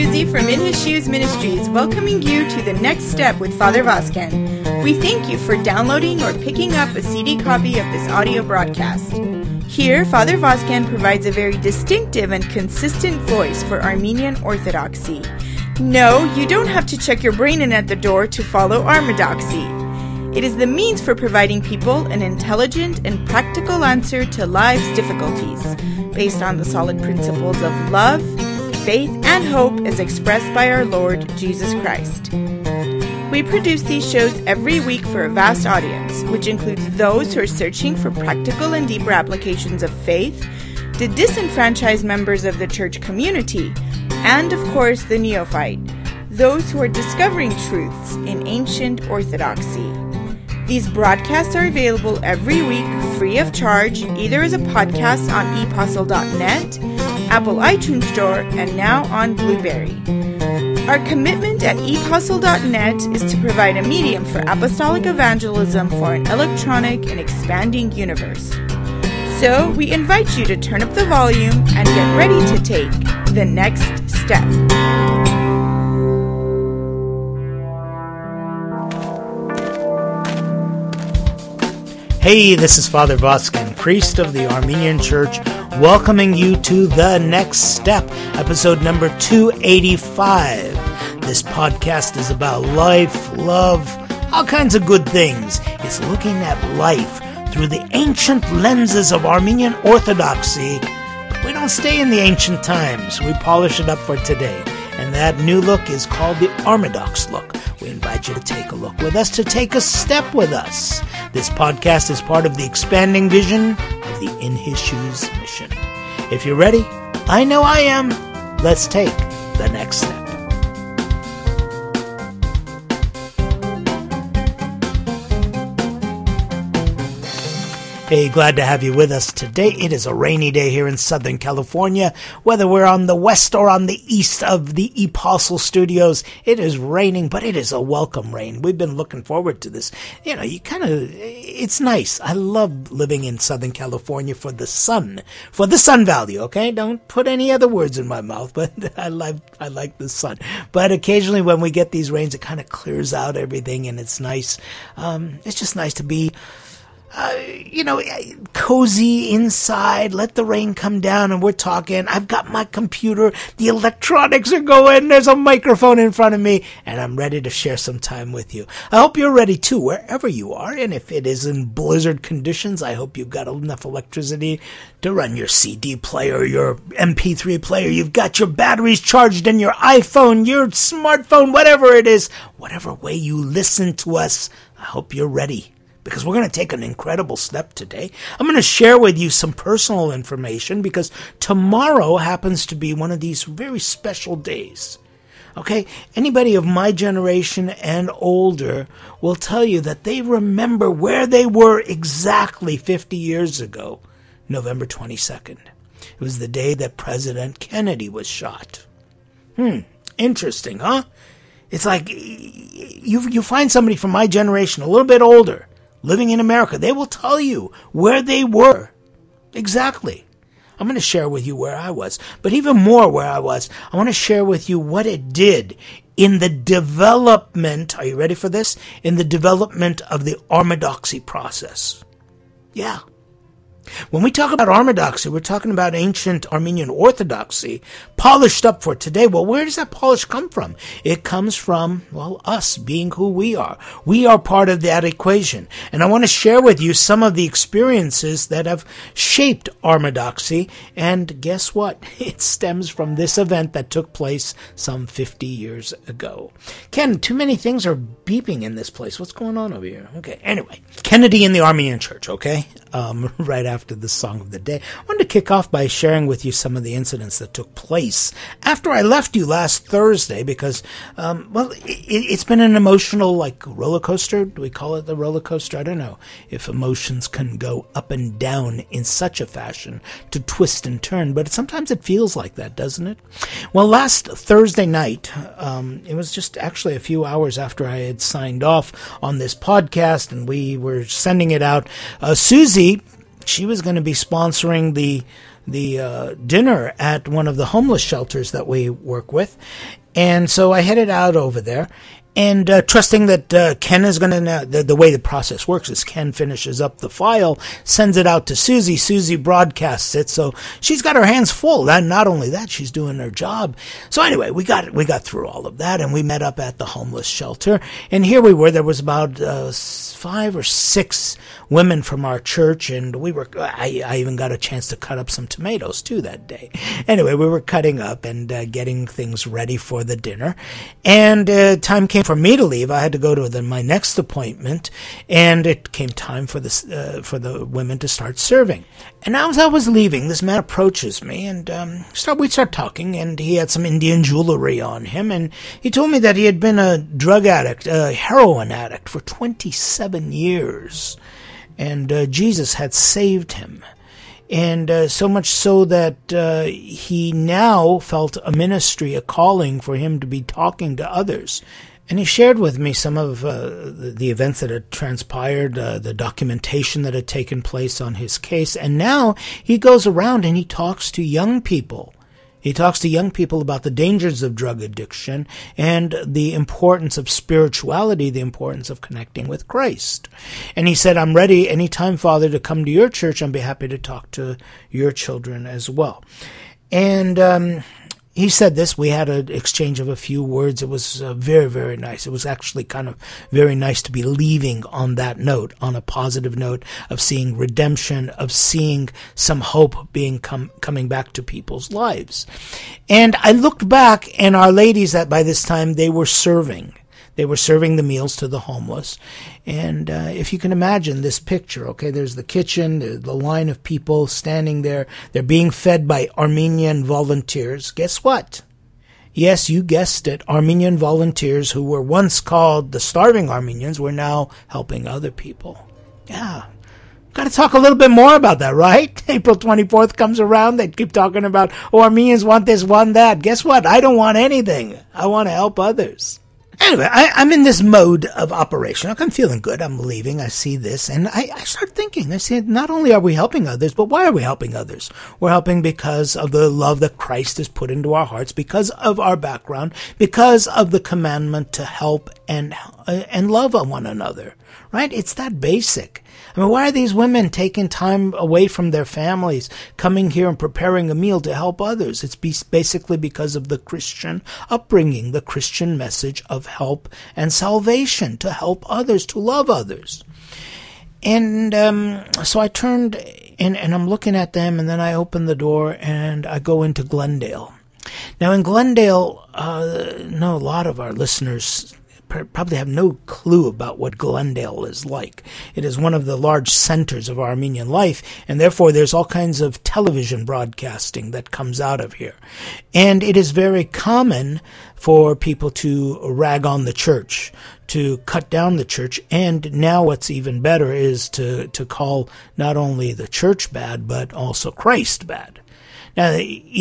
Susie from In His Shoes Ministries, welcoming you to the next step with Father Vazquez. We thank you for downloading or picking up a CD copy of this audio broadcast. Here, Father Vazquez provides a very distinctive and consistent voice for Armenian Orthodoxy. No, you don't have to check your brain in at the door to follow Armadoxy. It is the means for providing people an intelligent and practical answer to life's difficulties, based on the solid principles of love, faith, and hope as expressed by our Lord Jesus Christ. We produce these shows every week for a vast audience, which includes those who are searching for practical and deeper applications of faith, the disenfranchised members of the church community, and of course the neophyte, those who are discovering truths in ancient orthodoxy. These broadcasts are available every week free of charge, either as a podcast on epostle.net, Apple iTunes Store, and now on Blueberry. Our commitment at epostle.net is to provide a medium for apostolic evangelism for an electronic and expanding universe. So we invite you to turn up the volume and get ready to take the next step. Hey, this is Father Vazquez, priest of the Armenian Church, welcoming you to The Next Step, episode number 285. This podcast is about life, love, all kinds of good things. It's looking at life through the ancient lenses of Armenian Orthodoxy. But we don't stay in the ancient times. We polish it up for today. And that new look is called the Armadox look. We invite you to take a look with us, to take a step with us. This podcast is part of the expanding vision of the In His Shoes mission. If you're ready, I know I am. Let's take the next step. Hey, glad to have you with us today. It is a rainy day here in Southern California. Whether we're on the west or on the east of the Epostle Studios, it is raining, but it is a welcome rain. We've been looking forward to this. You know, it's nice. I love living in Southern California for the sun value, okay? Don't put any other words in my mouth, but I like the sun. But occasionally when we get these rains, it kind of clears out everything, and it's nice. It's just nice to be cozy inside, let the rain come down, and we're talking. I've got my computer, the electronics are going, there's a microphone in front of me, and I'm ready to share some time with you. I hope you're ready too, wherever you are, and if it is in blizzard conditions, I hope you've got enough electricity to run your CD player, your MP3 player, you've got your batteries charged in your iPhone, your smartphone, whatever it is, whatever way you listen to us, I hope you're ready. Because we're going to take an incredible step today. I'm going to share with you some personal information because tomorrow happens to be one of these very special days. Okay? Anybody of my generation and older will tell you that they remember where they were exactly 50 years ago, November 22nd. It was the day that President Kennedy was shot. Interesting, huh? It's like you find somebody from my generation, a little bit older, living in America, they will tell you where they were. Exactly. I'm going to share with you where I was. But even more where I was, I want to share with you what it did in the development, are you ready for this? In the development of the Armadoxy process. Yeah. When we talk about Armadoxy, we're talking about ancient Armenian Orthodoxy, polished up for today. Well, where does that polish come from? It comes from, us being who we are. We are part of that equation. And I want to share with you some of the experiences that have shaped Armadoxy. And guess what? It stems from this event that took place some 50 years ago. Ken, too many things are beeping in this place. What's going on over here? Okay, anyway. Kennedy in the Armenian Church, okay? Right after the song of the day. I wanted to kick off by sharing with you some of the incidents that took place after I left you last Thursday because, it's been an emotional, roller coaster. Do we call it the roller coaster? I don't know if emotions can go up and down in such a fashion to twist and turn, but sometimes it feels like that, doesn't it? Well, last Thursday night, it was just actually a few hours after I had signed off on this podcast and we were sending it out. Susie, she was going to be sponsoring the dinner at one of the homeless shelters that we work with. And so I headed out over there. And trusting that Ken is going to, the way the process works is Ken finishes up the file, sends it out to Susie. Susie broadcasts it, so she's got her hands full. And not only that, she's doing her job. So anyway, we got through all of that, and we met up at the homeless shelter. And here we were. There was about 5 or 6 women from our church, and I even got a chance to cut up some tomatoes too that day. Anyway, we were cutting up and getting things ready for the dinner, and time came for me to leave. I had to go to my next appointment, and it came time for the women to start serving. And as I was leaving, this man approaches me, and we start talking, and he had some Indian jewelry on him, and he told me that he had been a drug addict, a heroin addict for 27 years, and Jesus had saved him. And so much so that he now felt a ministry, a calling for him to be talking to others. And he shared with me some of the events that had transpired, the documentation that had taken place on his case. And now he goes around and he talks to young people. He talks to young people about the dangers of drug addiction and the importance of spirituality, the importance of connecting with Christ. And he said, I'm ready anytime, Father, to come to your church. I'd be happy to talk to your children as well. And he said this. We had an exchange of a few words. It was very, very nice. It was actually kind of very nice to be leaving on that note, on a positive note of seeing redemption, of seeing some hope being coming back to people's lives. And I looked back, and our ladies, that by this time they were serving. They were serving the meals to the homeless. And if you can imagine this picture, okay, there's the kitchen, the line of people standing there. They're being fed by Armenian volunteers. Guess what? Yes, you guessed it. Armenian volunteers who were once called the starving Armenians were now helping other people. Yeah. Got to talk a little bit more about that, right? April 24th comes around. They keep talking about, Armenians want this, want that. Guess what? I don't want anything. I want to help others. Anyway, I'm in this mode of operation. I'm feeling good. I'm leaving. I see this, and I start thinking. I say, not only are we helping others, but why are we helping others? We're helping because of the love that Christ has put into our hearts, because of our background, because of the commandment to help and love one another. Right? It's that basic. I mean, why are these women taking time away from their families, coming here and preparing a meal to help others? It's basically because of the Christian upbringing, the Christian message of help and salvation, to help others, to love others. And so I turned and I'm looking at them, and then I open the door and I go into Glendale. Now in Glendale, a lot of our listeners probably have no clue about what Glendale is like. It is one of the large centers of Armenian life, and therefore there's all kinds of television broadcasting that comes out of here. And it is very common for people to rag on the church, to cut down the church, and now what's even better is to call not only the church bad, but also Christ bad. Now,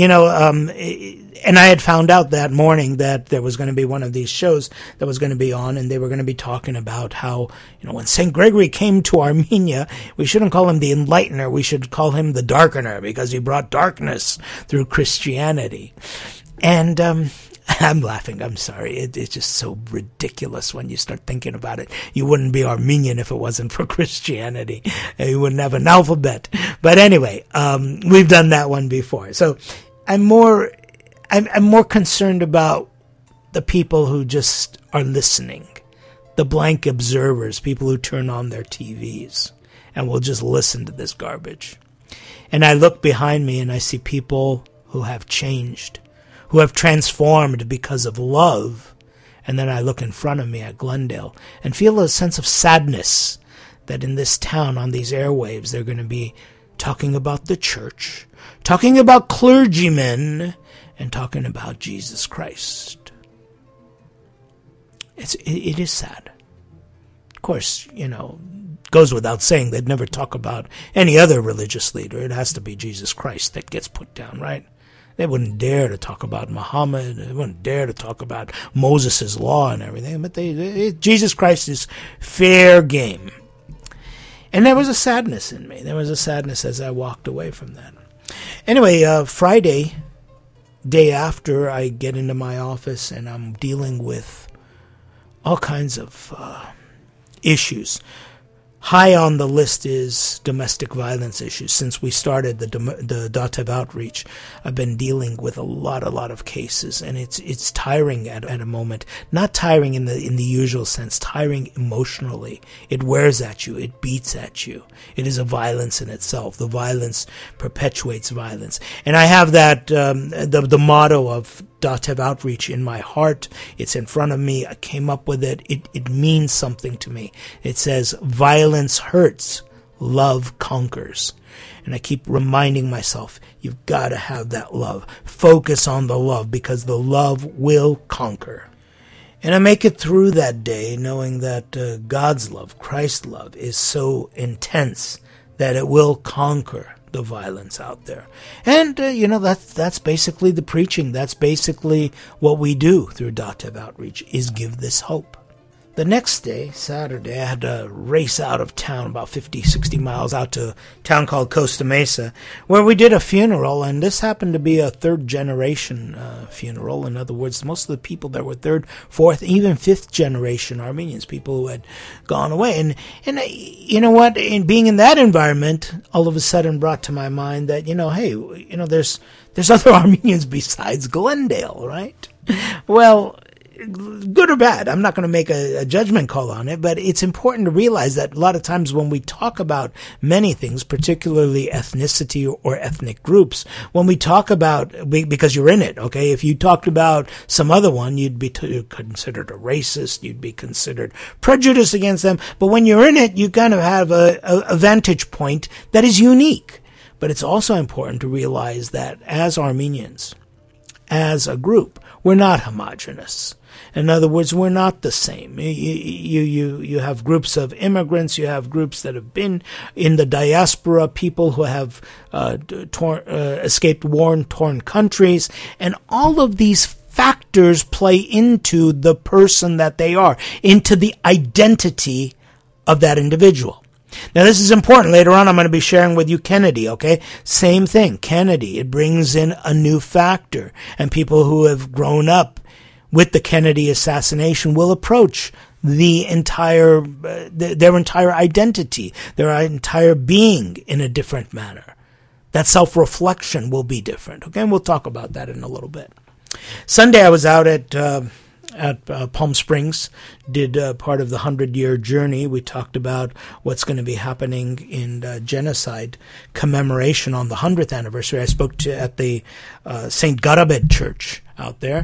and I had found out that morning that there was going to be one of these shows that was going to be on, and they were going to be talking about how, when St. Gregory came to Armenia, we shouldn't call him the Enlightener, we should call him the Darkener, because he brought darkness through Christianity. And I'm laughing. I'm sorry. It's just so ridiculous when you start thinking about it. You wouldn't be Armenian if it wasn't for Christianity. You wouldn't have an alphabet. But anyway, we've done that one before. So I'm more concerned about the people who just are listening, the blank observers, people who turn on their TVs and will just listen to this garbage. And I look behind me and I see people who have changed, who have transformed because of love. And then I look in front of me at Glendale and feel a sense of sadness that in this town, on these airwaves, they're going to be talking about the church, talking about clergymen, and talking about Jesus Christ. It is sad. Of course, goes without saying they'd never talk about any other religious leader. It has to be Jesus Christ that gets put down, right? They wouldn't dare to talk about Muhammad. They wouldn't dare to talk about Moses' law and everything. But Jesus Christ is fair game. And there was a sadness in me. There was a sadness as I walked away from that. Anyway, Friday, day after, I get into my office and I'm dealing with all kinds of issues. High on the list is domestic violence issues. Since we started the DATEV outreach, I've been dealing with a lot of cases, and it's tiring at a moment. Not tiring in the usual sense, tiring emotionally. It wears at you. It beats at you. It is a violence in itself. The violence perpetuates violence, and I have that the motto of DATEV outreach in my heart. It's in front of me. I came up with it. It means something to me. It says, violence hurts, love conquers. And I keep reminding myself, you've got to have that love. Focus on the love, because the love will conquer. And I make it through that day knowing that God's love, Christ's love, is so intense that it will conquer the violence out there. And, that's basically the preaching. That's basically what we do through DATEV Outreach, is give this hope. The next day, Saturday, I had to race out of town about 50, 60 miles out to a town called Costa Mesa, where we did a funeral, and this happened to be a third-generation funeral. In other words, most of the people there were third, fourth, even fifth-generation Armenians, people who had gone away. And you know what? In being in that environment, all of a sudden brought to my mind that, there's other Armenians besides Glendale, right? Well, good or bad, I'm not going to make a judgment call on it, but it's important to realize that a lot of times when we talk about many things, particularly ethnicity or ethnic groups, when we talk about, because you're in it, okay, if you talked about some other one, you'd be considered a racist, you'd be considered prejudiced against them, but when you're in it, you kind of have a vantage point that is unique. But it's also important to realize that as Armenians, as a group, we're not homogenous. In other words, we're not the same. You have groups of immigrants, you have groups that have been in the diaspora, people who have escaped war-torn countries, and all of these factors play into the person that they are, into the identity of that individual. Now, this is important. Later on, I'm going to be sharing with you Kennedy, okay? Same thing, Kennedy. It brings in a new factor, and people who have grown up with the Kennedy assassination will approach their entire identity, their entire being in a different manner. That self-reflection will be different, okay? And we'll talk about that in a little bit. Sunday, I was out at Palm Springs, did part of the 100-year journey. We talked about what's going to be happening in genocide commemoration on the 100th anniversary. I spoke at the St. Garabed Church out there.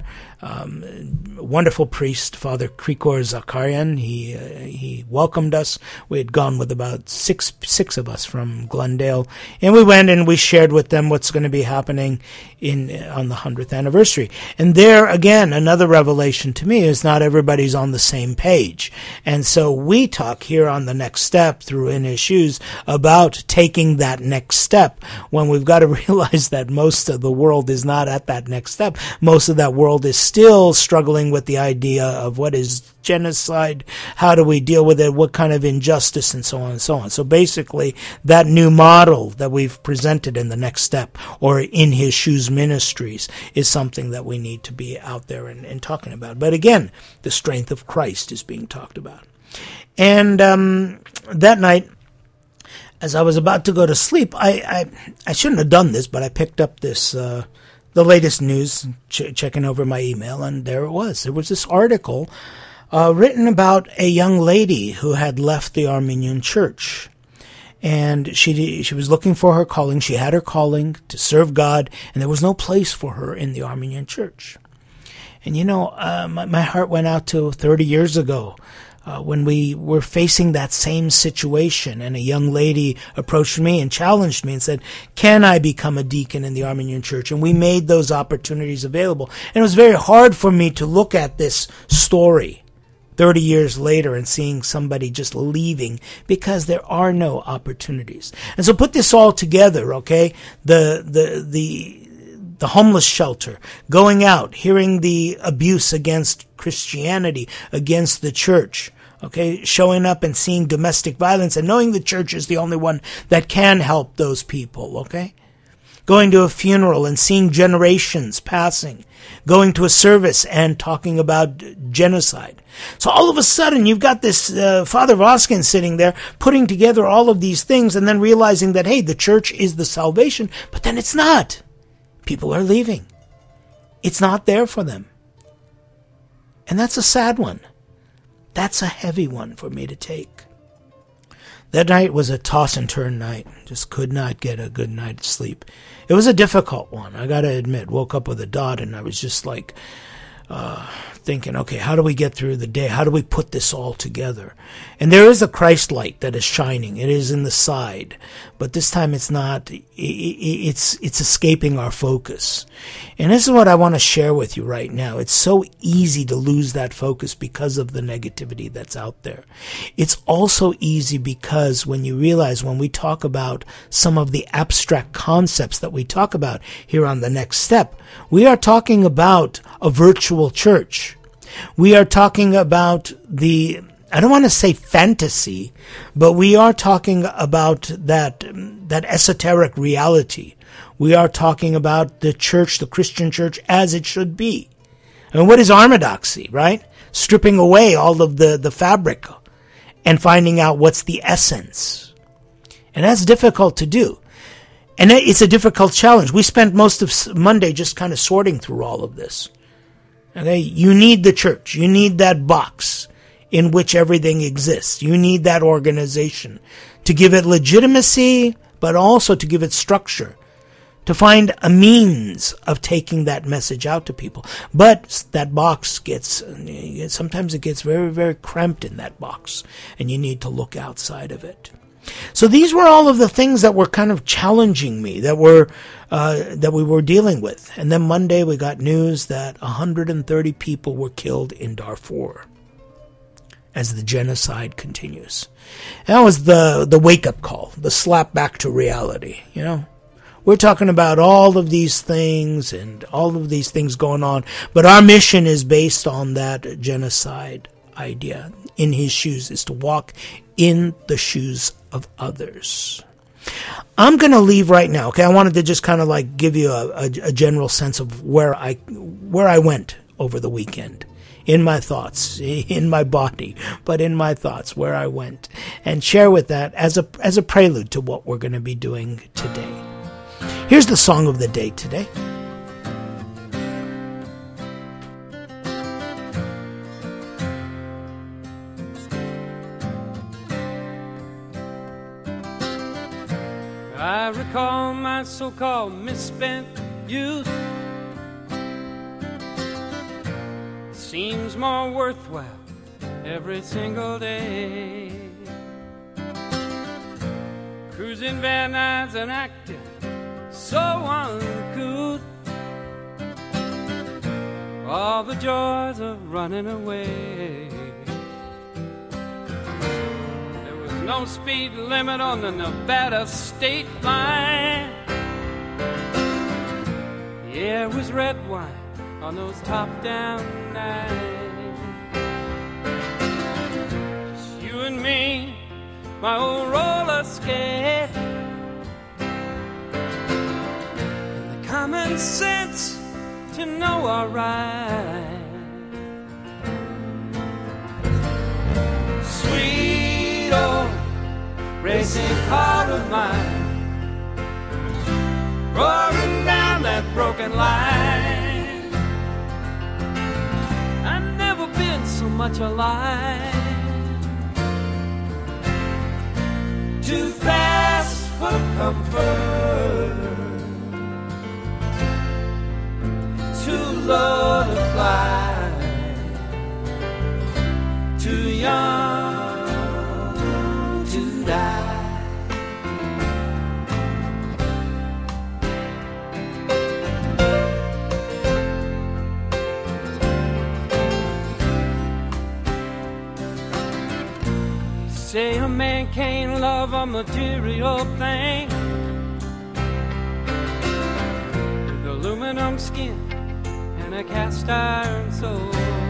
Wonderful priest, Father Krikor Zakarian. He welcomed us. We had gone with about six of us from Glendale, and we went and we shared with them what's going to be happening on the 100th anniversary. And there again, another revelation to me is not everybody's on the same page. And so we talk here on the next step through In His Shoes about taking that next step, when we've got to realize that most of the world is not at that next step. Most of that world is still struggling with the idea of what is genocide, how do we deal with it, what kind of injustice, and so on and so on. So basically, that new model that we've presented in the next step, or In His Shoes Ministries, is something that we need to be out there and talking about. But again, the strength of Christ is being talked about. And that night, as I was about to go to sleep, I shouldn't have done this, but I picked up this the latest news, checking over my email, and there it was. There was this article written about a young lady who had left the Armenian church. And she was looking for her calling. She had her calling to serve God, and there was no place for her in the Armenian church. And my heart went out to 30 years ago, when we were facing that same situation, and a young lady approached me and challenged me and said, can I become a deacon in the Armenian church? And we made those opportunities available. And it was very hard for me to look at this story 30 years later and seeing somebody just leaving because there are no opportunities. And so put this all together, okay? The homeless shelter, going out, hearing the abuse against Christianity, against the church, okay, showing up and seeing domestic violence and knowing the church is the only one that can help those people, okay? going to a funeral and seeing generations passing, going to a service and talking about genocide. So all of a sudden, you've got this Father Voskin sitting there putting together all of these things and then realizing that, hey, the church is the salvation, but then it's not. People are leaving. It's not there for them. And that's a sad one. That's a heavy one for me to take. That night was a toss and turn night. Just could not get a good night's sleep. It was a difficult one, I gotta admit. Woke up with a dot and I was just like thinking, okay, how do we get through the day? How do we put this all together? And there is a Christ light that is shining. It is in the side. But this time it's not, it's escaping our focus. And this is what I want to share with you right now. It's so easy to lose that focus because of the negativity that's out there. It's also easy because when you realize when we talk about some of the abstract concepts that we talk about here on The Next Step, we are talking about a virtual church. We are talking about I don't want to say fantasy, but we are talking about that esoteric reality. We are talking about the church, the Christian church, as it should be. I mean, what is orthodoxy, right? Stripping away all of the fabric and finding out what's the essence. And that's difficult to do. And it's a difficult challenge. We spent most of Monday just kind of sorting through all of this. Okay, you need the church. You need that box in which everything exists. You need that organization to give it legitimacy, but also to give it structure, to find a means of taking that message out to people. But that box sometimes it gets very, very cramped in that box, and you need to look outside of it. So these were all of the things that were kind of challenging me, that we were dealing with. And then Monday we got news that 130 people were killed in Darfur as the genocide continues. That was the wake-up call, the slap back to reality, you know. We're talking about all of these things and all of these things going on, but our mission is based on that genocide idea. In his shoes is to walk in the shoes of others. I'm going to leave right now. Okay, I wanted to just kind of like give you a general sense of where I went over the weekend, in my thoughts, in my body, but in my thoughts where I went, and share with that as a prelude to what we're going to be doing today. Here's the song of the day today. I recall my so-called misspent youth. Seems more worthwhile every single day. Cruising Van Nuys and acting so uncouth. All the joys of running away. No speed limit on the Nevada state line. Yeah, it was red wine on those top-down nights. Just you and me, my old roller skate, and the common sense to know our right. Sweet old racing car of mine, roaring down that broken line. I've never been so much alive. Too fast for comfort, too low to fly, too young to die. Say a man can't love a material thing with aluminum skin and a cast iron soul,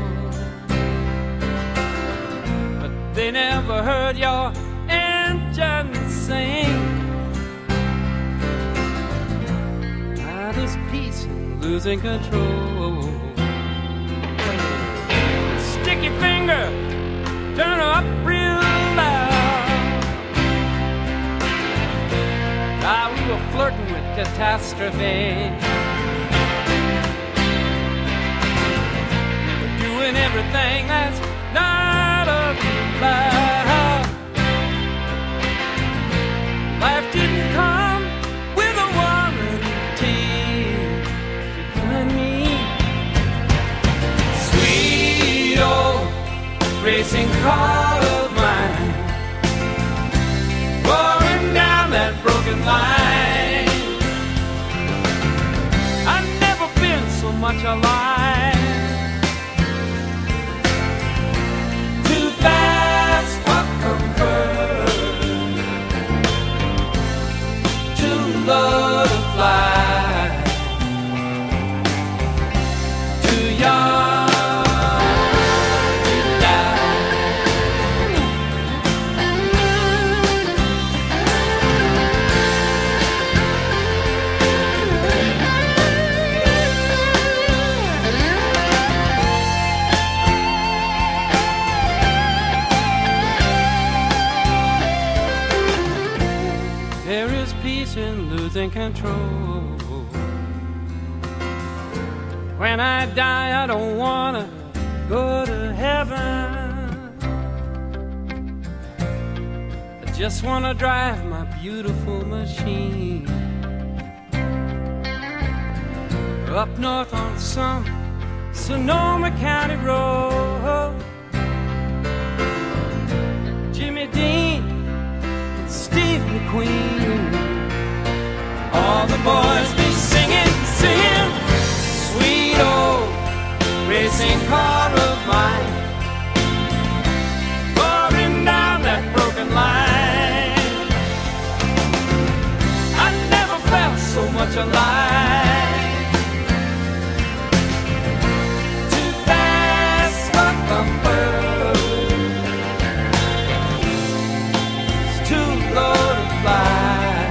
but they never heard your engine sing. losing control. Stick your finger, turn up real loud. Ah, we were flirting with catastrophe. We were doing everything that's not allowed. Life didn't come with a warranty to you and me. Sweet old racing car of mine, roaring down that broken line. I've never been so much alive. Too fast for comfort, too low to fly, too young to die. There is peace in losing control. When I die, I don't wanna go to heaven. I just wanna drive my beautiful machine up north on some Sonoma County road. Jimmy Dean, Steve McQueen, all the boys be singing, singing. Sweet old racing car of mine, roaring down that broken line. I never felt so much alive. Too fast for comfort, it's too low to fly,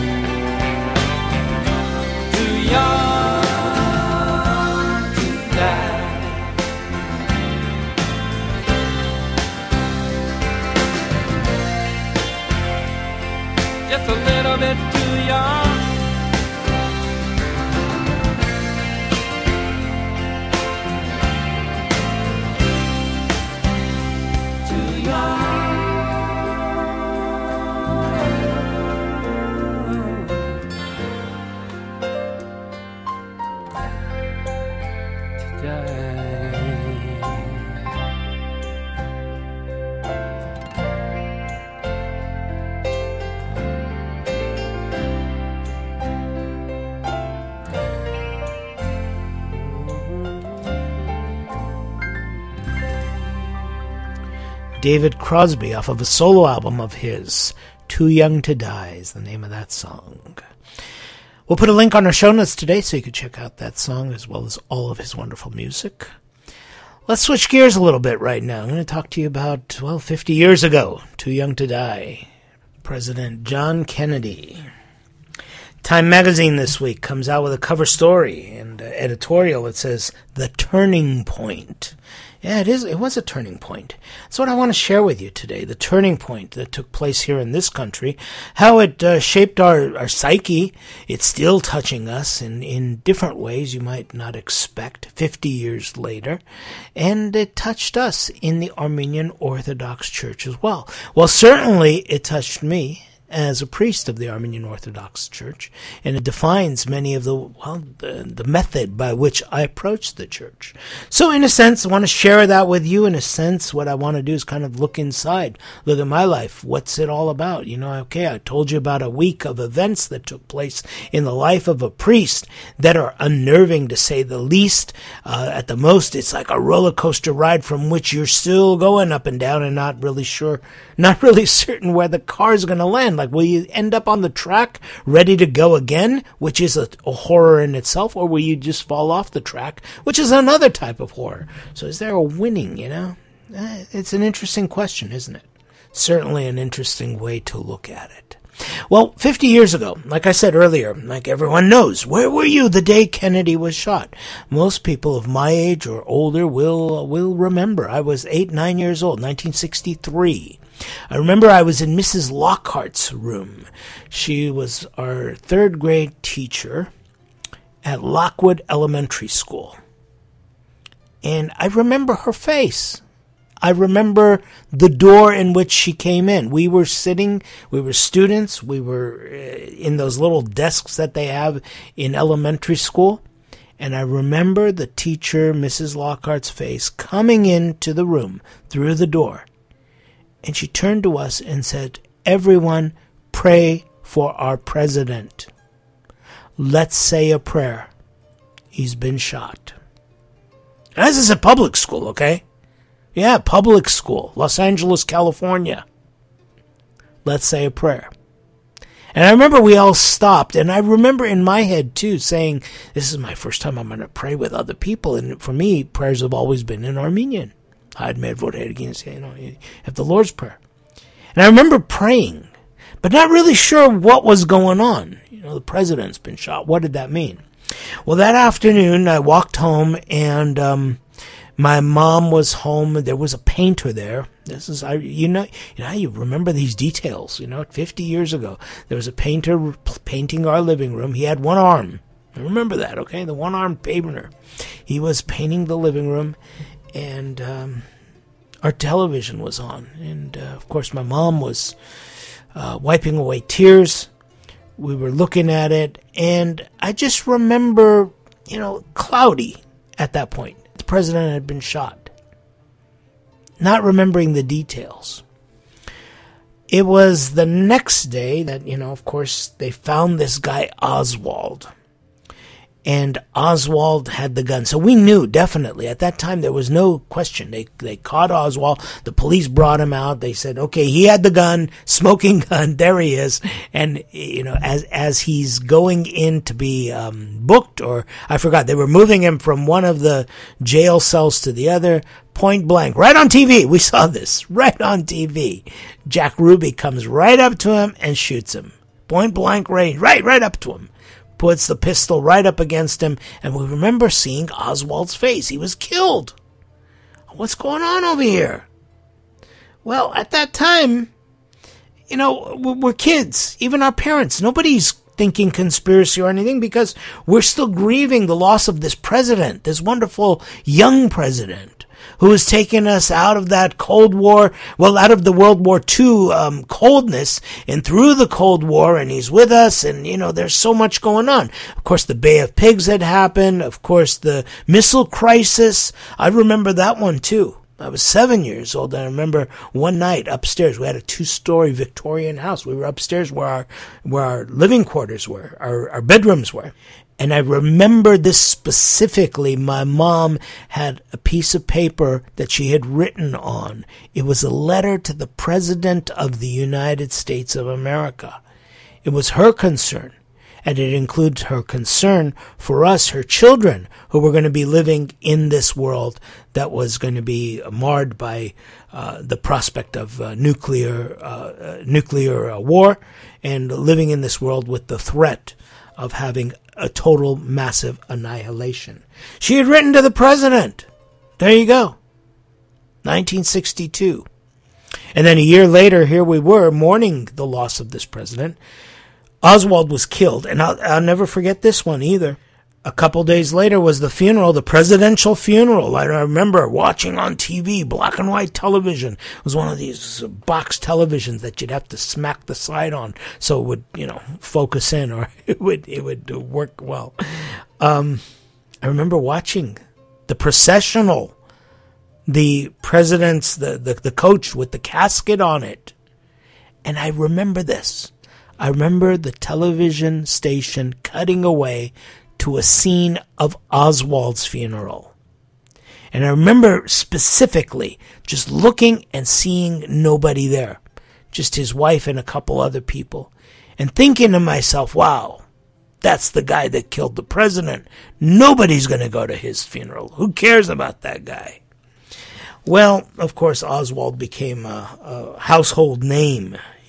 too young to die. Just a little bit too young. Too young to die. David Crosby off of a solo album of his. Too Young to Die is the name of that song. We'll put a link on our show notes today so you can check out that song as well as all of his wonderful music. Let's switch gears a little bit right now. I'm going to talk to you about, 50 years ago, Too Young to Die. President John Kennedy. Time magazine this week comes out with a cover story and editorial that says, The Turning Point. Yeah, it was a turning point. That's what I want to share with you today, the turning point that took place here in this country, how it shaped our psyche. It's still touching us in different ways you might not expect 50 years later. And it touched us in the Armenian Orthodox Church as well. Well, certainly it touched me as a priest of the Armenian Orthodox Church, and it defines many of the method by which I approach the church. So in a sense, I want to share that with you. In a sense, what I want to do is kind of look inside, look at my life. What's it all about? Okay, I told you about a week of events that took place in the life of a priest that are unnerving, to say the least. At the most, it's like a roller coaster ride from which you're still going up and down and not really certain where the car's going to land. Like, will you end up on the track ready to go again, which is a horror in itself, or will you just fall off the track, which is another type of horror? So is there a winning, It's an interesting question, isn't it? Certainly an interesting way to look at it. Well, 50 years ago, like I said earlier, like everyone knows, where were you the day Kennedy was shot? Most people of my age or older will remember. I was 9 years old, 1963. I remember I was in Mrs. Lockhart's room. She was our third grade teacher at Lockwood Elementary School. And I remember her face. I remember the door in which she came in. We were students, we were in those little desks that they have in elementary school. And I remember the teacher, Mrs. Lockhart's face, coming into the room through the door. And she turned to us and said, "Everyone, pray for our president. Let's say a prayer. He's been shot." And this is a public school, okay? Yeah, public school, Los Angeles, California. Let's say a prayer. And I remember we all stopped, and I remember in my head, too, saying, this is my first time I'm going to pray with other people. And for me, prayers have always been in Armenian. I'd made vote against, you have the Lord's Prayer. And I remember praying, but not really sure what was going on. The president's been shot. What did that mean? Well, that afternoon, I walked home, and my mom was home. There was a painter there. This is, you remember these details. 50 years ago, there was a painter painting our living room. He had one arm. I remember that, okay? The one-armed painter. He was painting the living room, and our television was on. And, of course, my mom was wiping away tears. We were looking at it, and I just remember, cloudy at that point. The president had been shot. Not remembering the details. It was the next day that, of course, they found this guy, Oswald. And Oswald had the gun. So we knew, definitely. At that time, there was no question. They caught Oswald. The police brought him out. They said, okay, he had the gun, smoking gun. There he is. And, as he's going in to be booked, or I forgot, they were moving him from one of the jail cells to the other, point blank, right on TV. We saw this, right on TV. Jack Ruby comes right up to him and shoots him. Point blank range, right up to him. Puts the pistol right up against him, and we remember seeing Oswald's face. He was killed. What's going on over here? Well, at that time, we're kids, even our parents. Nobody's thinking conspiracy or anything, because we're still grieving the loss of this president, this wonderful young president, who has taken us out of that Cold War, out of the World War II coldness and through the Cold War, and he's with us, and, there's so much going on. Of course, the Bay of Pigs had happened. Of course, the missile crisis. I remember that one, too. I was 7 years old, and I remember one night upstairs, we had a 2-story Victorian house. We were upstairs where our living quarters were, our bedrooms were. And I remember this specifically. My mom had a piece of paper that she had written on. It was a letter to the President of the United States of America. It was her concern, and it includes her concern for us, her children, who were going to be living in this world that was going to be marred by the prospect of nuclear war, and living in this world with the threat of having a total, massive annihilation. She had written to the president. There you go. 1962. And then a year later, here we were, mourning the loss of this president. Oswald was killed, and I'll never forget this one either. A couple days later was the funeral, the presidential funeral. I remember watching on TV, black and white television. It was one of these box televisions that you'd have to smack the side on so it would, focus in, or it would work well. I remember watching the processional, the president's, the coach with the casket on it. And I remember this. I remember the television station cutting away to a scene of Oswald's funeral. And I remember specifically just looking and seeing nobody there, just his wife and a couple other people, and thinking to myself, wow, that's the guy that killed the president. Nobody's going to go to his funeral. Who cares about that guy? Well, of course, Oswald became a household name.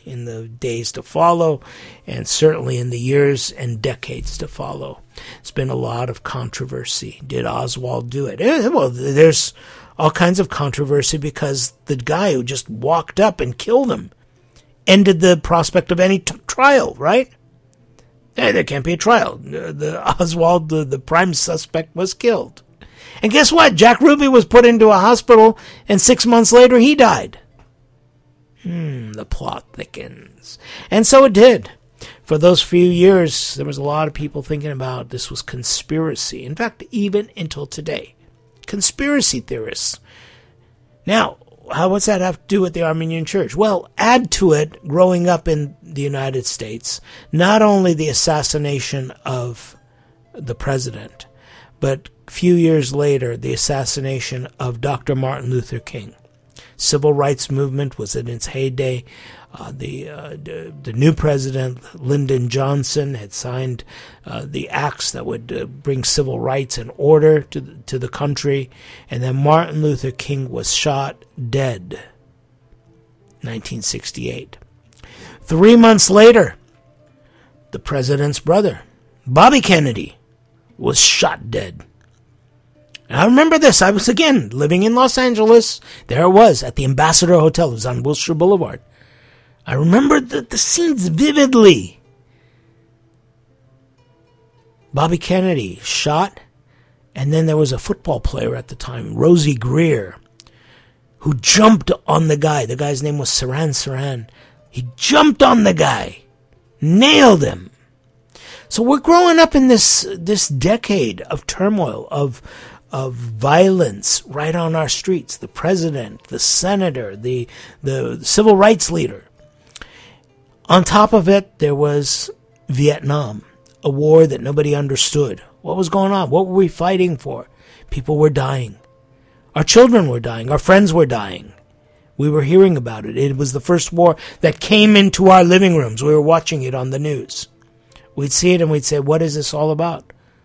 in the days to follow, and certainly in the years and decades to follow. It's been a lot of controversy. Did Oswald do it? Well, there's all kinds of controversy because the guy who just walked up and killed him ended the prospect of any trial, right? There can't be a trial. The Oswald, the prime suspect, was killed. And guess what? Jack Ruby was put into a hospital, and 6 months later he died. The plot thickens. And so it did. For those few years, there was a lot of people thinking about this was conspiracy. In fact, even until today. Conspiracy theorists. Now, what's that have to do with the Armenian Church? Well, add to it, growing up in the United States, not only the assassination of the president, but a few years later, the assassination of Dr. Martin Luther King. Civil rights movement was in its heyday. The new president, Lyndon Johnson, had signed the acts that would bring civil rights and order to the country. And then Martin Luther King was shot dead, 1968. 3 months later, the president's brother, Bobby Kennedy, was shot dead. And I remember this. I was, again, living in Los Angeles. There it was, at the Ambassador Hotel. It was on Wilshire Boulevard. I remember the scenes vividly. Bobby Kennedy shot, and then there was a football player at the time, Rosie Greer, who jumped on the guy. The guy's name was Sirhan. He jumped on the guy, nailed him. So we're growing up in this decade of turmoil, of violence right on our streets. The president, the senator, the civil rights leader. On top of it, there was Vietnam, a war that nobody understood. What was going on? What were we fighting for? People were dying. Our children were dying. Our friends were dying. We were hearing about it. It was the first war that came into our living rooms. We were watching it on the news. We'd see it and we'd say, what is this all about?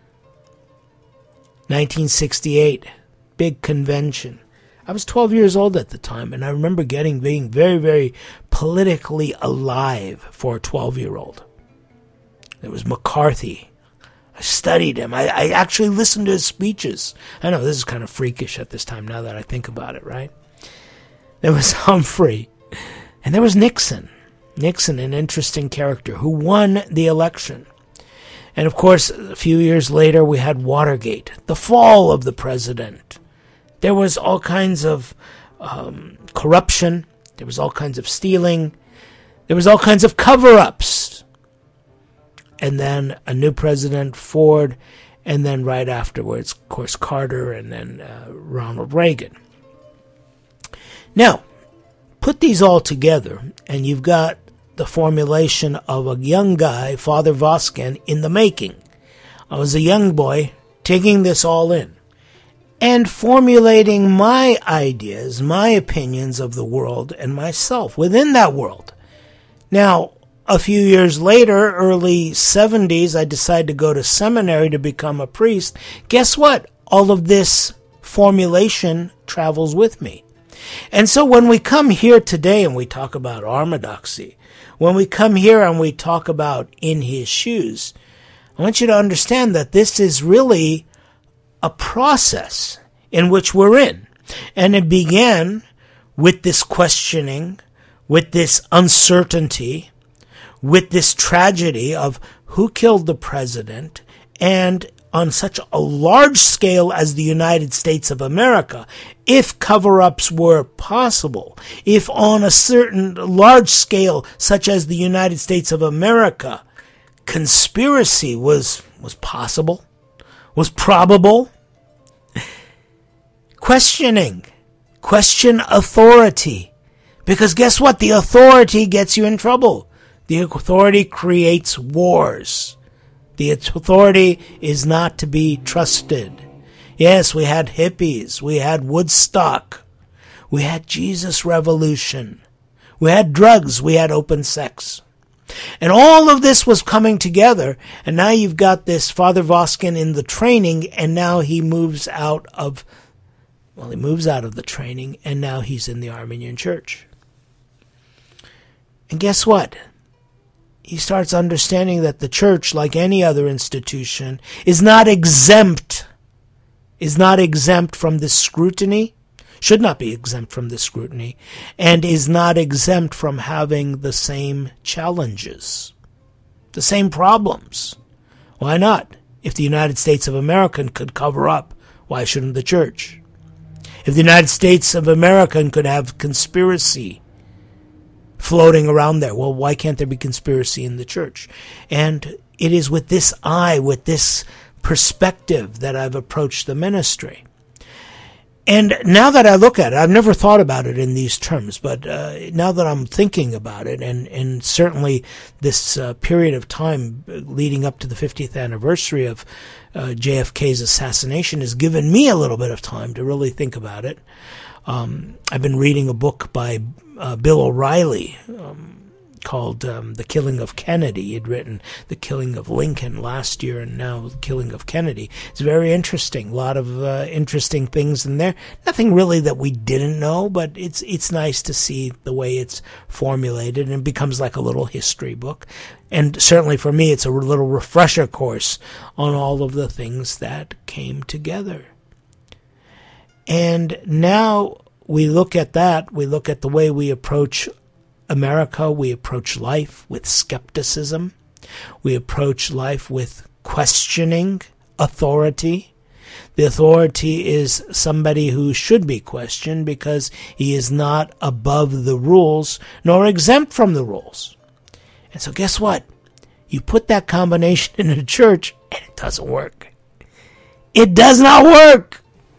1968, big convention. I was 12 years old at the time, and I remember being very, very politically alive for a 12-year-old. There was McCarthy. I studied him. I actually listened to his speeches. I know this is kind of freakish at this time now that I think about it, right? There was Humphrey, and there was Nixon. Nixon, an interesting character, who won the election. And of course, a few years later, we had Watergate, the fall of the president. There was all kinds of corruption. There was all kinds of stealing. There was all kinds of cover-ups. And then a new president, Ford, and then right afterwards, of course, Carter, and then Ronald Reagan. Now, put these all together, and you've got the formulation of a young guy, Father Vosken, in the making. I was a young boy taking this all in and formulating my ideas, my opinions of the world and myself within that world. Now, a few years later, early 70s, I decided to go to seminary to become a priest. Guess what? All of this formulation travels with me. And so when we come here today and we talk about orthodoxy, when we come here and we talk about in his shoes, I want you to understand that this is really a process in which we're in. And it began with this questioning, with this uncertainty, with this tragedy of who killed the president, and on such a large scale as the United States of America, if cover-ups were possible, if on a certain large scale such as the United States of America, conspiracy was possible, was probable. Question authority. Because guess what? The authority gets you in trouble. The authority creates wars. The authority is not to be trusted. Yes, we had hippies. We had Woodstock. We had Jesus Revolution. We had drugs. We had open sex. And all of this was coming together. And now you've got this Father Vosken in the training, and now he moves out of the training, and now he's in the Armenian Church. And guess what? He starts understanding that the church, like any other institution, is not exempt from this scrutiny, should not be exempt from this scrutiny, and is not exempt from having the same challenges, the same problems. Why not? If the United States of America could cover up, why shouldn't the church? If the United States of America could have conspiracy floating around there, well, why can't there be conspiracy in the church? And it is with this eye, with this perspective, that I've approached the ministry. And now that I look at it, I've never thought about it in these terms, but now that I'm thinking about it, and certainly this period of time leading up to the 50th anniversary of JFK's assassination has given me a little bit of time to really think about it. I've been reading a book by Bill O'Reilly called The Killing of Kennedy. He'd written The Killing of Lincoln last year and now The Killing of Kennedy. It's very interesting. A lot of interesting things in there. Nothing really that we didn't know, but it's nice to see the way it's formulated, and it becomes like a little history book. And certainly for me, it's a little refresher course on all of the things that came together. And now we look at that, we look at the way we approach America, we approach life with skepticism. We approach life with questioning authority. The authority is somebody who should be questioned because he is not above the rules nor exempt from the rules. And so guess what? You put that combination in a church and it doesn't work. It does not work.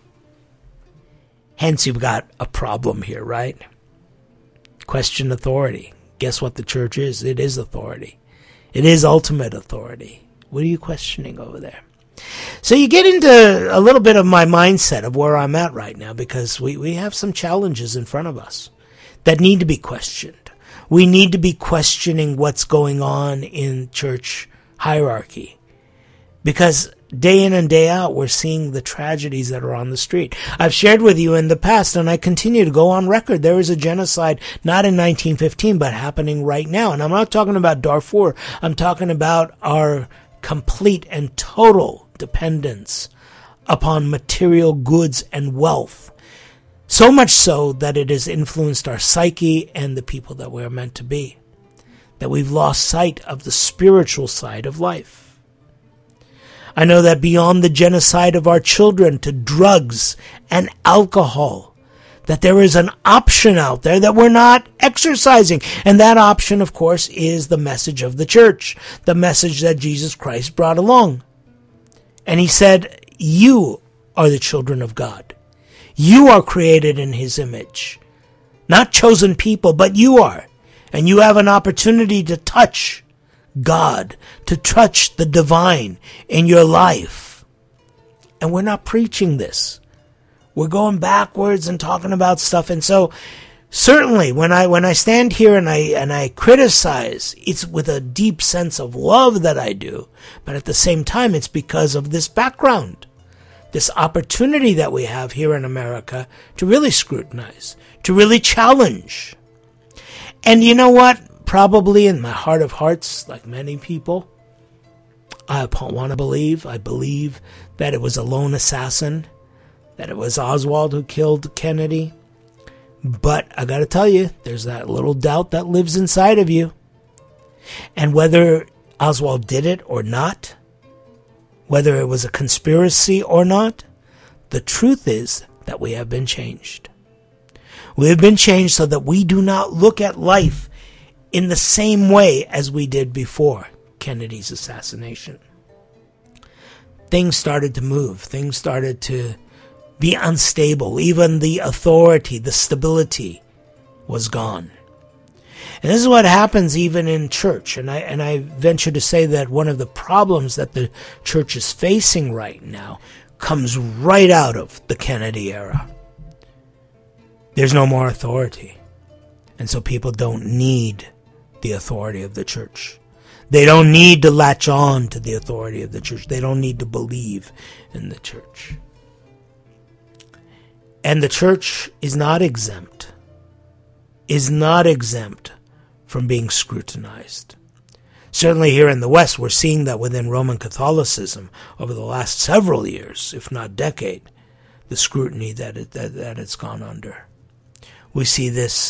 Hence, you've got a problem here, right? Question authority. Guess what the church is? It is authority. It is ultimate authority. What are you questioning over there? So you get into a little bit of my mindset of where I'm at right now, because we have some challenges in front of us that need to be questioned. We need to be questioning what's going on in church hierarchy, because day in and day out, we're seeing the tragedies that are on the street. I've shared with you in the past, and I continue to go on record, there is a genocide, not in 1915, but happening right now. And I'm not talking about Darfur. I'm talking about our complete and total dependence upon material goods and wealth. So much so that it has influenced our psyche and the people that we're meant to be. That we've lost sight of the spiritual side of life. I know that beyond the genocide of our children to drugs and alcohol, that there is an option out there that we're not exercising. And that option, of course, is the message of the church, the message that Jesus Christ brought along. And he said, you are the children of God. You are created in his image. Not chosen people, but you are. And you have an opportunity to touch God, to touch the divine in your life. And we're not preaching this. We're going backwards and talking about stuff. And so certainly when I stand here and I criticize, it's with a deep sense of love that I do. But at the same time, it's because of this background, this opportunity that we have here in America to really scrutinize, to really challenge. And you know what? Probably in my heart of hearts, like many people, I believe that it was a lone assassin, that it was Oswald who killed Kennedy. But I got to tell you, there's that little doubt that lives inside of you. And whether Oswald did it or not, whether it was a conspiracy or not, the truth is that we have been changed. We have been changed so that we do not look at life in the same way as we did before Kennedy's assassination. Things started to move. Things started to be unstable. Even the authority, the stability was gone. And this is what happens even in church. And I venture to say that one of the problems that the church is facing right now comes right out of the Kennedy era. There's no more authority. And so people don't need the authority of the church. They don't need to latch on to the authority of the church. They don't need to believe in the church. And the church is not exempt from being scrutinized. Certainly here in the West, we're seeing that within Roman Catholicism over the last several years, if not decade, the scrutiny that it's gone under. We see this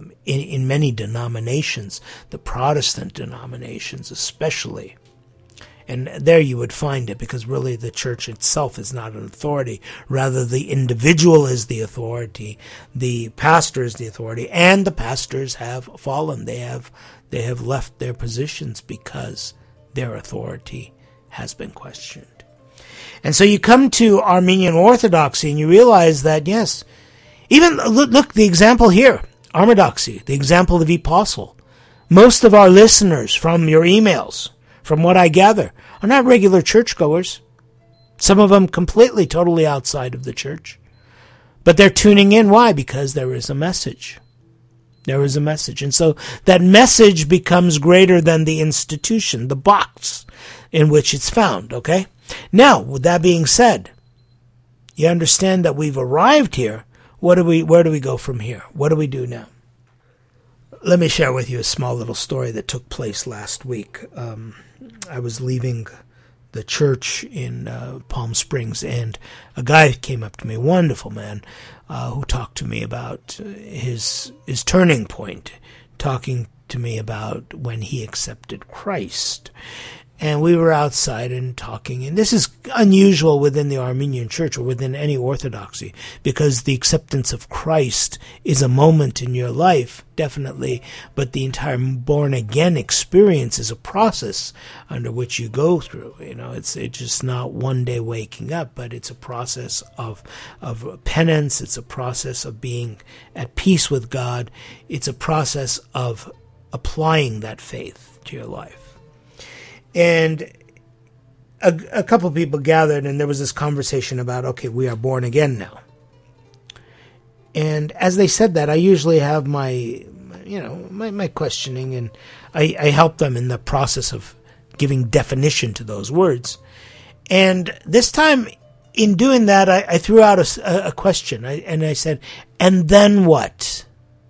in many denominations, the Protestant denominations especially. And there you would find it, because really the church itself is not an authority. Rather, the individual is the authority, the pastor is the authority, and the pastors have fallen. They have left their positions because their authority has been questioned. And so you come to Armenian Orthodoxy and you realize that, yes, even, look, the example here, Orthodoxy, the example of the apostle. Most of our listeners from your emails, from what I gather, are not regular churchgoers. Some of them completely, totally outside of the church. But they're tuning in. Why? Because there is a message. There is a message. And so that message becomes greater than the institution, the box in which it's found, okay? Now, with that being said, you understand that we've arrived here. Where do we go from here? What do we do now? Let me share with you a small little story that took place last week. I was leaving the church in Palm Springs, and a guy came up to me, a wonderful man, who talked to me about his turning point, talking to me about when he accepted Christ. And we were outside and talking, and this is unusual within the Armenian church or within any orthodoxy, because the acceptance of Christ is a moment in your life, definitely, but the entire born-again experience is a process under which you go through. You know, it's just not one day waking up, but it's a process of penance, it's a process of being at peace with God, it's a process of applying that faith to your life. And a couple people gathered, and there was this conversation about, okay, we are born again now. And as they said that, I usually have my questioning, and I help them in the process of giving definition to those words. And this time, in doing that, I threw out a question, and I said, and then what?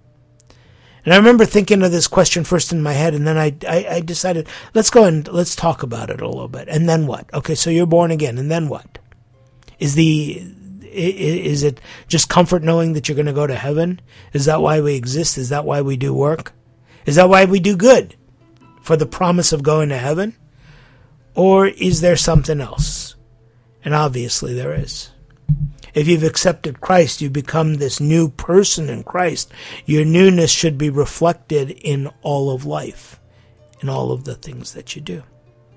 And I remember thinking of this question first in my head, and then I decided, let's go and let's talk about it a little bit. And then what? Okay, so you're born again, and then what? Is it just comfort knowing that you're going to go to heaven? Is that why we exist? Is that why we do work? Is that why we do good? For the promise of going to heaven? Or is there something else? And obviously there is. If you've accepted Christ, you become this new person in Christ. Your newness should be reflected in all of life, in all of the things that you do.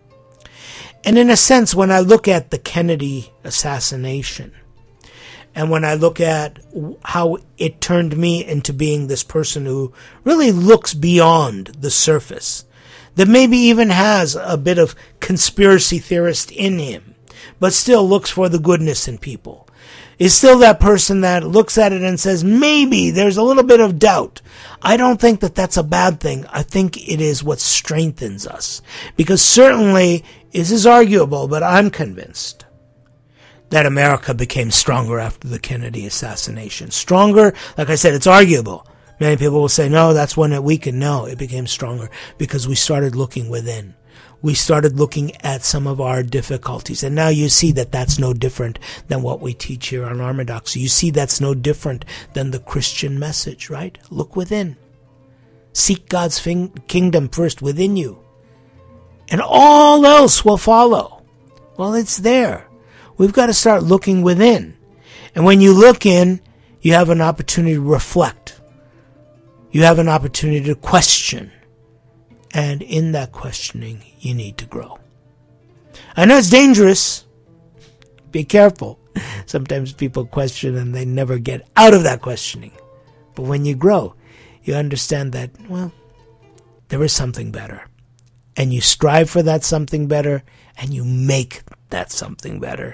And in a sense, when I look at the Kennedy assassination, and when I look at how it turned me into being this person who really looks beyond the surface, that maybe even has a bit of conspiracy theorist in him, but still looks for the goodness in people, is still that person that looks at it and says, maybe there's a little bit of doubt. I don't think that that's a bad thing. I think it is what strengthens us. Because certainly, this is arguable, but I'm convinced that America became stronger after the Kennedy assassination. Stronger, like I said, it's arguable. Many people will say, no, that's when it weakened. No, it became stronger because we started looking within. We started looking at some of our difficulties. And now you see that that's no different than what we teach here on Orthodoxy. You see that's no different than the Christian message, right? Look within. Seek God's kingdom first within you. And all else will follow. Well, it's there. We've got to start looking within. And when you look in, you have an opportunity to reflect. You have an opportunity to question. And in that questioning, you need to grow. I know it's dangerous. Be careful. Sometimes people question and they never get out of that questioning. But when you grow, you understand that, well, there is something better. And you strive for that something better, and you make that something better.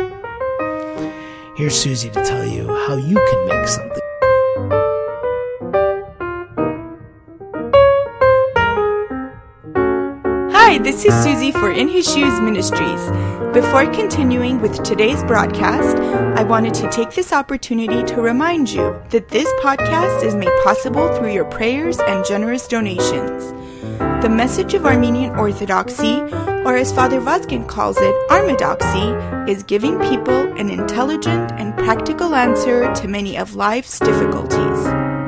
Here's Susie to tell you how you can make something. Hi, Hi, this is Susie for In His Shoes Ministries. Before continuing with today's broadcast, I wanted to take this opportunity to remind you that this podcast is made possible through your prayers and generous donations. The message of Armenian Orthodoxy, or as Father Vazgen calls it, Armadoxy, is giving people an intelligent and practical answer to many of life's difficulties.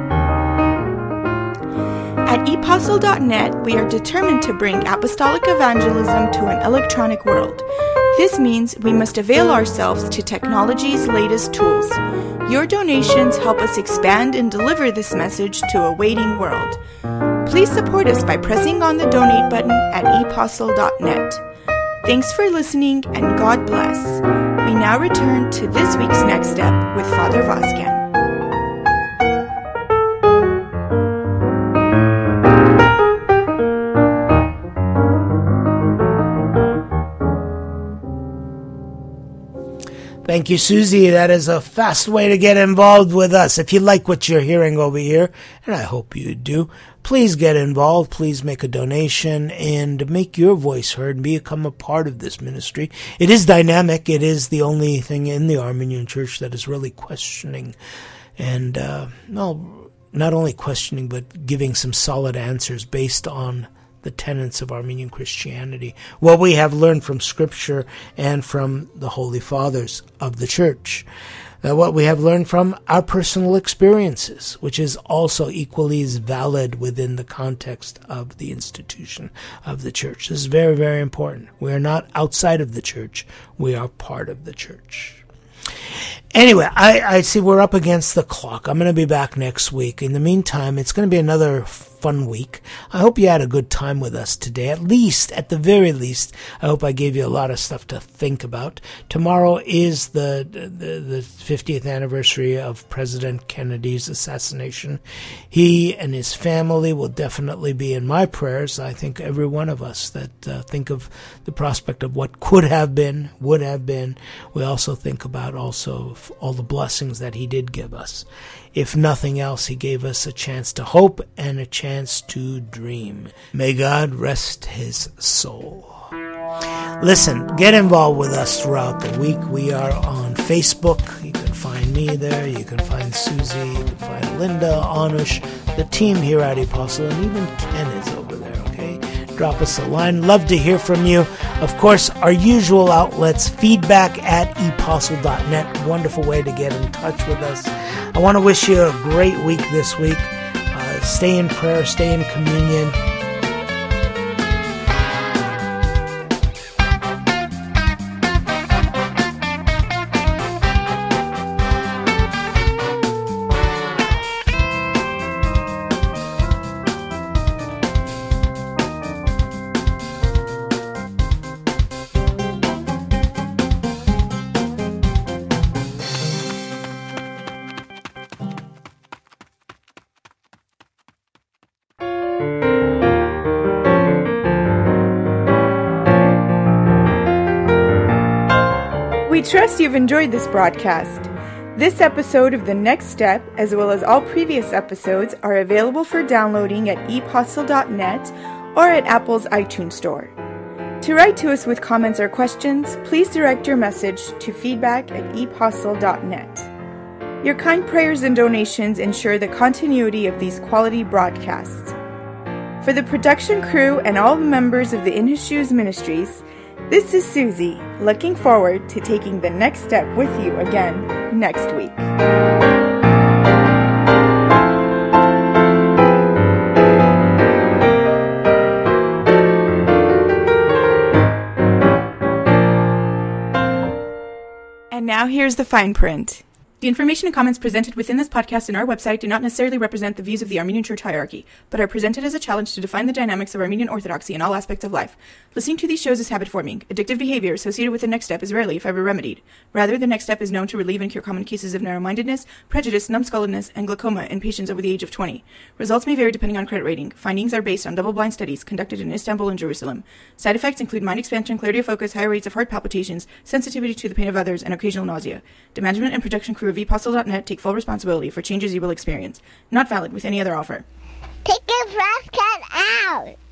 At epostle.net, we are determined to bring apostolic evangelism to an electronic world. This means we must avail ourselves to technology's latest tools. Your donations help us expand and deliver this message to a waiting world. Please support us by pressing on the donate button at epostle.net. Thanks for listening, and God bless. We now return to this week's Next Step with Father Vazgen. Thank you, Susie. That is a fast way to get involved with us. If you like what you're hearing over here, and I hope you do, please get involved. Please make a donation and make your voice heard and become a part of this ministry. It is dynamic. It is the only thing in the Armenian Church that is really questioning and, not only questioning, but giving some solid answers based on the tenets of Armenian Christianity, what we have learned from Scripture and from the Holy Fathers of the Church, what we have learned from our personal experiences, which is also equally as valid within the context of the institution of the Church. This is very, very important. We are not outside of the Church. We are part of the Church. Anyway, I see we're up against the clock. I'm going to be back next week. In the meantime, it's going to be another fun week. I hope you had a good time with us today. At the very least, I hope I gave you a lot of stuff to think about. Tomorrow is the 50th anniversary of President Kennedy's assassination. He and his family will definitely be in my prayers. I think every one of us that think of the prospect of what could have been, would have been. We also think about also all the blessings that he did give us. If nothing else, he gave us a chance to hope and a chance to dream. May God rest his soul. Listen, get involved with us throughout the week. We are on Facebook. You can find me there. You can find Susie. You can find Linda, Anush, the team here at Apostle, and even Ken is over there, okay? Drop us a line. Love to hear from you. Of course, our usual outlets, feedback at epostle.net. Wonderful way to get in touch with us. I want to wish you a great week this week. Stay in prayer, stay in communion. We trust you've enjoyed this broadcast. This episode of The Next Step, as well as all previous episodes, are available for downloading at epostle.net or at Apple's iTunes Store. To write to us with comments or questions, please direct your message to feedback@epostle.net. Your kind prayers and donations ensure the continuity of these quality broadcasts. For the production crew and all the members of the In His Shoes Ministries, this is Susie, looking forward to taking the next step with you again next week. And now here's the fine print. The information and comments presented within this podcast and our website do not necessarily represent the views of the Armenian Church hierarchy, but are presented as a challenge to define the dynamics of Armenian Orthodoxy in all aspects of life. Listening to these shows is habit-forming. Addictive behavior associated with the next step is rarely, if ever, remedied. Rather, the next step is known to relieve and cure common cases of narrow-mindedness, prejudice, numbskulledness, and glaucoma in patients over the age of 20. Results may vary depending on credit rating. Findings are based on double-blind studies conducted in Istanbul and Jerusalem. Side effects include mind expansion, clarity of focus, higher rates of heart palpitations, sensitivity to the pain of others, and occasional nausea. The management and production crew of epostle.net take full responsibility for changes you will experience. Not valid with any other offer. Take your trash can out!